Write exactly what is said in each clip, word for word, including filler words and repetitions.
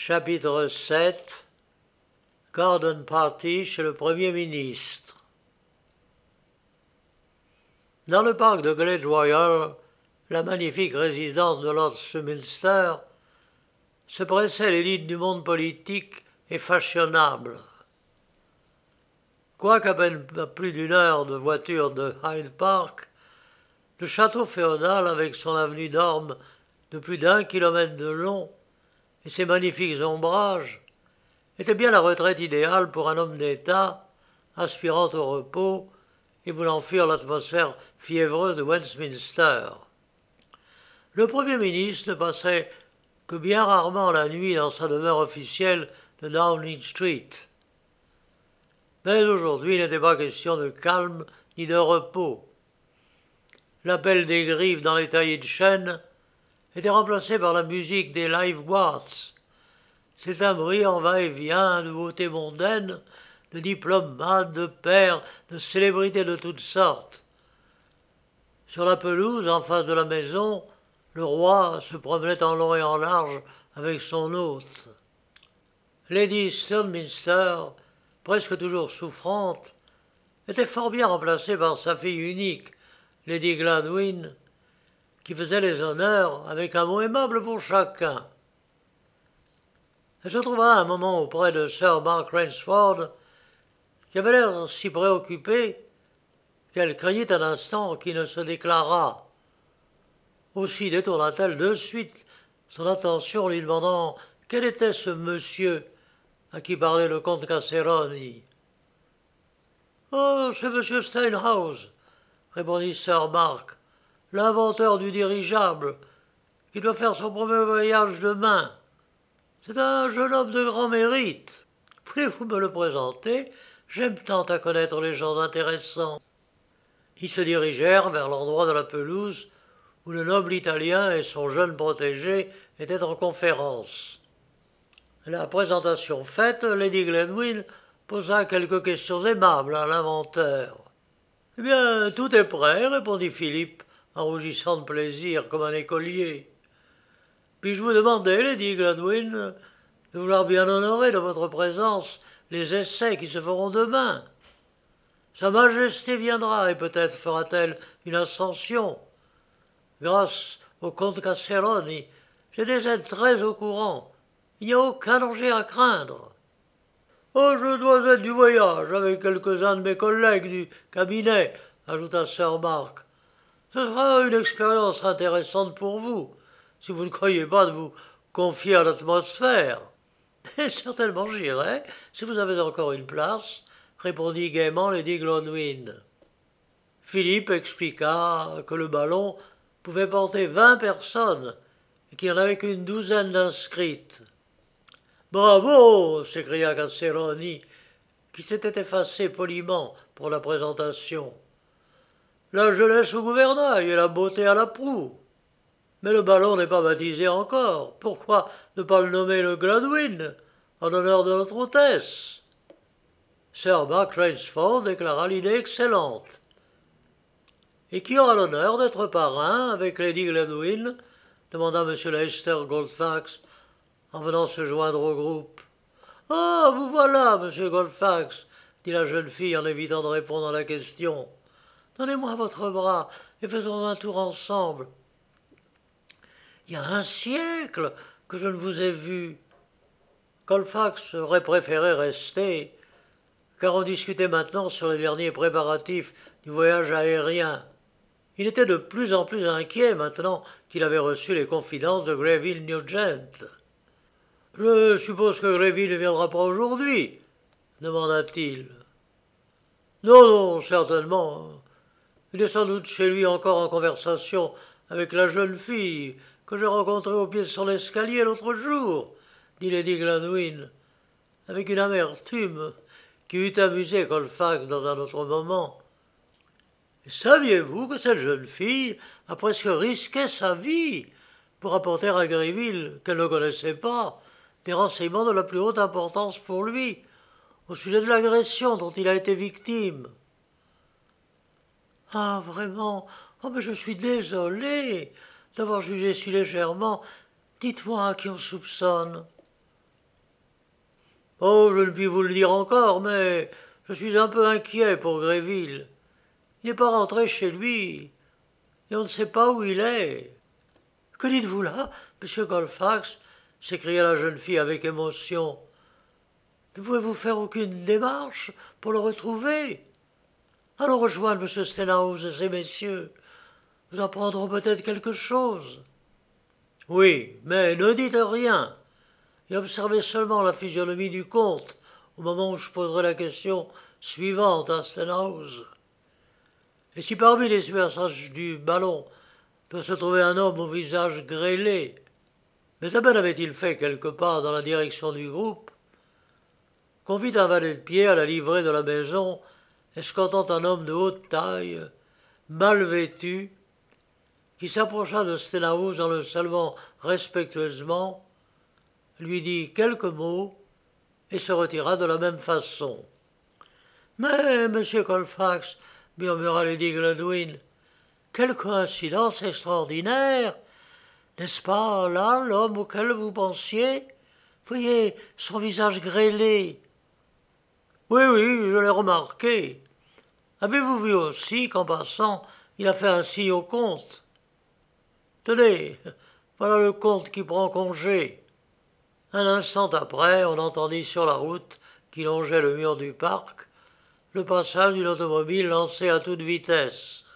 Chapitre sept. Garden Party chez le Premier ministre. Dans le parc de Glade Royal, la magnifique résidence de Lord Westminster, se pressait l'élite du monde politique et fashionable. Quoiqu'à peine à plus d'une heure de voiture de Hyde Park, le château féodal, avec son avenue d'ormes de plus d'un kilomètre de long et ses magnifiques ombrages, était bien la retraite idéale pour un homme d'État aspirant au repos et voulant fuir l'atmosphère fiévreuse de Westminster. Le Premier ministre ne passait que bien rarement la nuit dans sa demeure officielle de Downing Street. Mais aujourd'hui, il n'était pas question de calme ni de repos. L'appel des griffes dans les taillis de chêne était remplacé par la musique des live guards. C'est un bruit en va-et-vient de beauté mondaine, de diplomates, de pairs, de célébrités de toutes sortes. Sur la pelouse, en face de la maison, le roi se promenait en long et en large avec son hôte. Lady Stonminster, presque toujours souffrante, était fort bien remplacée par sa fille unique, Lady Gladwyn, qui faisait les honneurs avec un mot aimable pour chacun. Elle se trouva un moment auprès de Sir Mark Rainsford, qui avait l'air si préoccupé qu'elle craignit un instant qu'il ne se déclarât. Aussi détourna-t-elle de suite son attention en lui demandant quel était ce monsieur à qui parlait le comte Casseroni. « Oh, c'est monsieur Steinhouse, » répondit Sir Mark, « l'inventeur du dirigeable, qui doit faire son premier voyage demain. C'est un jeune homme de grand mérite. Voulez-vous me le présenter? J'aime tant à connaître les gens intéressants. » Ils se dirigèrent vers l'endroit de la pelouse où le noble Italien et son jeune protégé étaient en conférence. La présentation faite, Lady Gladwyn posa quelques questions aimables à l'inventeur. « Eh bien, tout est prêt, » répondit Philippe, en rougissant de plaisir comme un écolier. « Puis-je vous demander, Lady Gladwyn, de vouloir bien honorer de votre présence les essais qui se feront demain? Sa Majesté viendra et peut-être fera-t-elle une ascension. Grâce au comte Casseroni, j'ai des aides très au courant. Il n'y a aucun danger à craindre. »« Oh, je dois être du voyage avec quelques-uns de mes collègues du cabinet, » ajouta Sir Mark. « Ce sera une expérience intéressante pour vous, si vous ne croyez pas de vous confier à l'atmosphère. »« Certainement j'irai, si vous avez encore une place, » répondit gaiement Lady Gladwyn. Philippe expliqua que le ballon pouvait porter vingt personnes et qu'il n'y en avait qu'une douzaine d'inscrites. « Bravo !» s'écria Casseroni, qui s'était effacé poliment pour la présentation. « La jeunesse au gouvernail et la beauté à la proue. Mais le ballon n'est pas baptisé encore. Pourquoi ne pas le nommer le Gladwyn, en l'honneur de notre hôtesse ?» Sir Mark Rainsford déclara l'idée excellente. « Et qui aura l'honneur d'être parrain avec Lady Gladwyn ?» demanda M. Leicester Goldfax, en venant se joindre au groupe. « Ah, vous voilà, monsieur Goldfax, » dit la jeune fille en évitant de répondre à la question. « Donnez-moi votre bras et faisons un tour ensemble. Il y a un siècle que je ne vous ai vu. » Goldfax aurait préféré rester, car on discutait maintenant sur les derniers préparatifs du voyage aérien. Il était de plus en plus inquiet maintenant qu'il avait reçu les confidences de Greville Nugent. « Je suppose que Greville ne viendra pas aujourd'hui ?» demanda-t-il. « Non, non, certainement. Il est sans doute chez lui encore en conversation avec la jeune fille que j'ai rencontrée au pied de son escalier l'autre jour, » dit Lady Gladwyn, avec une amertume qui eût amusé Colfax dans un autre moment. « Saviez-vous que cette jeune fille a presque risqué sa vie pour apporter à Greville, qu'elle ne connaissait pas, des renseignements de la plus haute importance pour lui, au sujet de l'agression dont il a été victime. »« Ah, vraiment, oh, mais je suis désolée d'avoir jugé si légèrement. Dites-moi à qui on soupçonne. » Oh, je ne puis vous le dire encore, mais je suis un peu inquiet pour Gréville. Il n'est pas rentré chez lui, et on ne sait pas où il est. Que dites-vous là, monsieur Colfax s'écria la jeune fille avec émotion. Ne pouvez-vous faire aucune démarche pour le retrouver? Allons rejoindre M. Stenhouse et ces messieurs. Nous apprendrons peut-être quelque chose. Oui, mais ne dites rien, et observez seulement la physionomie du comte au moment où je poserai la question suivante à Stenhouse. Et si parmi les personnages du ballon doit se trouver un homme au visage grêlé, mais à peine avait-il fait quelques pas dans la direction du groupe, qu'on vit un valet de pied à la livrée de la maison, escortant un homme de haute taille, mal vêtu, qui s'approcha de Stenhouse en le saluant respectueusement, lui dit quelques mots et se retira de la même façon. « Mais, monsieur Colfax, murmura lady Gladwyn, quelle coïncidence extraordinaire! N'est-ce pas là l'homme auquel vous pensiez? Voyez son visage grêlé. » « Oui, oui, je l'ai remarqué. Avez-vous vu aussi qu'en passant, il a fait un signe au comte? Tenez, voilà le comte qui prend congé. » Un instant après, on entendit sur la route qui longeait le mur du parc le passage d'une automobile lancée à toute vitesse.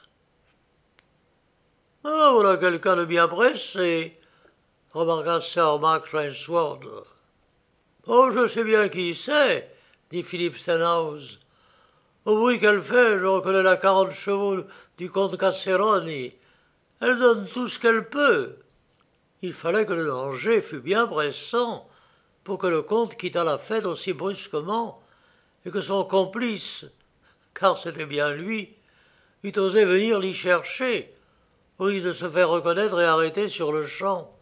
« Ah, voilà quelqu'un de bien pressé, » remarqua Sir Mark Rainsford. « Oh, je sais bien qui c'est, » dit Philippe Stenhouse. « Au bruit qu'elle fait, je reconnais la quarante chevaux du comte Casseroni. Elle donne tout ce qu'elle peut. » Il fallait que le danger fût bien pressant pour que le comte quittât la fête aussi brusquement et que son complice, car c'était bien lui, eût osé venir l'y chercher, au risque de se faire reconnaître et arrêter sur le champ.